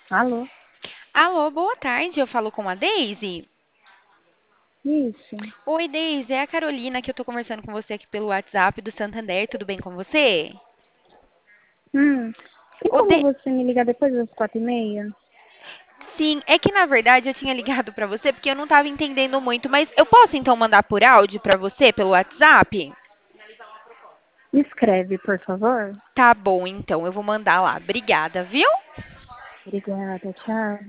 Alô? Alô, boa tarde. Eu falo com a Daisy. Isso. Oi, Daisy. É a Carolina que eu tô conversando com você aqui pelo WhatsApp do Santander. Tudo bem com você? Tem Ô, como você me ligar depois das 4h30? Sim, é que na verdade eu tinha ligado pra você porque eu não tava entendendo muito, mas eu posso então mandar por áudio pra você pelo WhatsApp? Me escreve, por favor. Tá bom, então eu vou mandar lá. Obrigada, viu? Obrigada, tchau.